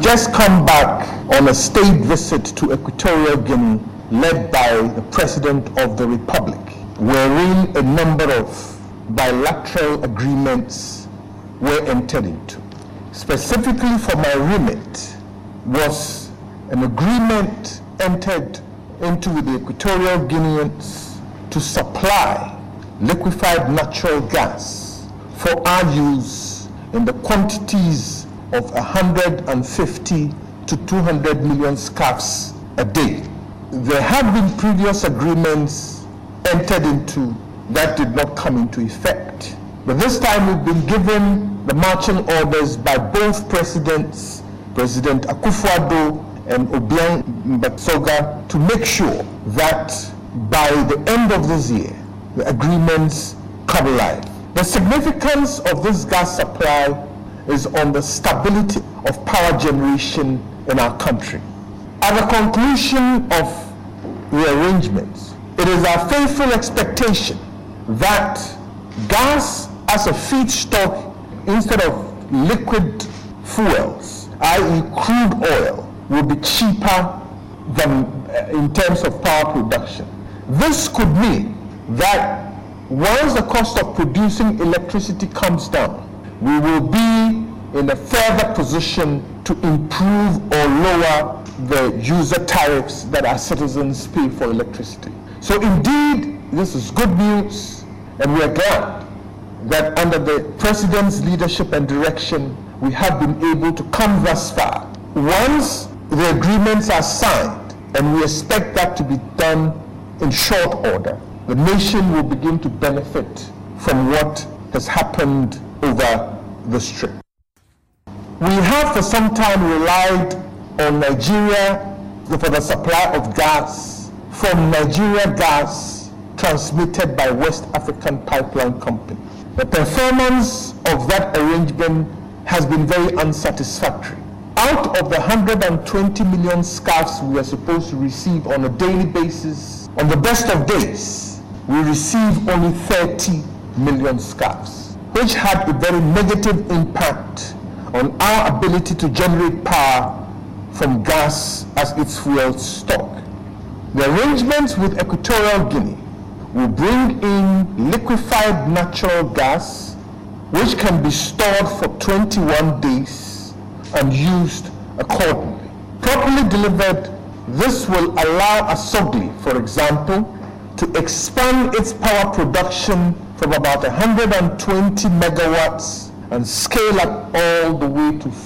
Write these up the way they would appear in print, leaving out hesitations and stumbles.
just come back on a state visit to Equatorial Guinea led by the President of the Republic, wherein a number of bilateral agreements were entered into. Specifically for my remit was an agreement entered into with the Equatorial Guineans to supply liquefied natural gas for our use in the quantities of 150 to 200 million scarves a day. There have been previous agreements entered into that did not come into effect. But this time we've been given the marching orders by both presidents, President Akufo-Addo and Obiang Mbatsoga, to make sure that by the end of this year, the agreements come alive. The significance of this gas supply is on the stability of power generation in our country. At the conclusion of the arrangements, it is our faithful expectation that gas as a feedstock instead of liquid fuels, i.e. crude oil, will be cheaper than in terms of power production. This could mean that once the cost of producing electricity comes down, we will be in a further position to improve or lower the user tariffs that our citizens pay for electricity. So indeed, this is good news, and we are glad that under the President's leadership and direction, we have been able to come thus far. Once the agreements are signed, and we expect that to be done in short order, the nation will begin to benefit from what has happened over this trip. We have for some time relied on Nigeria for the supply of gas from Nigeria Gas transmitted by West African Pipeline Company. The performance of that arrangement has been very unsatisfactory. Out of the 120 million scarves we are supposed to receive on a daily basis, on the best of days, we receive only 30 million scarves, which had a very negative impact on our ability to generate power from gas as its fuel stock. The arrangements with Equatorial Guinea will bring in liquefied natural gas, which can be stored for 21 days and used accordingly. Properly delivered, this will allow Asogli, for example, to expand its power production from about 120 megawatts and scale up all the way to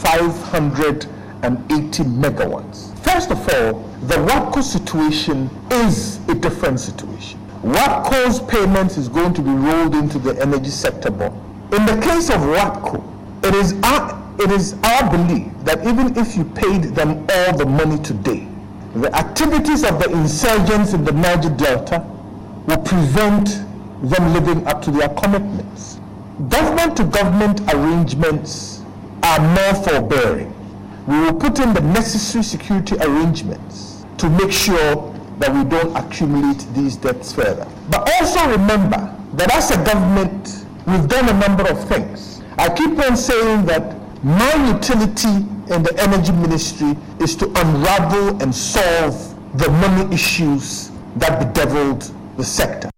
580 megawatts. First of all, the WAPCO situation is a different situation. WAPCO's payments is going to be rolled into the energy sector bond. In the case of WAPCO, it is our belief that even if you paid them all the money today, the activities of the insurgents in the Niger Delta will prevent them living up to their commitments. Government-to-government arrangements are more forbearing. We will put in the necessary security arrangements to make sure that we don't accumulate these debts further. But also remember that as a government, we've done a number of things. I keep on saying that my utility in the energy ministry is to unravel and solve the money issues that bedeviled the sector.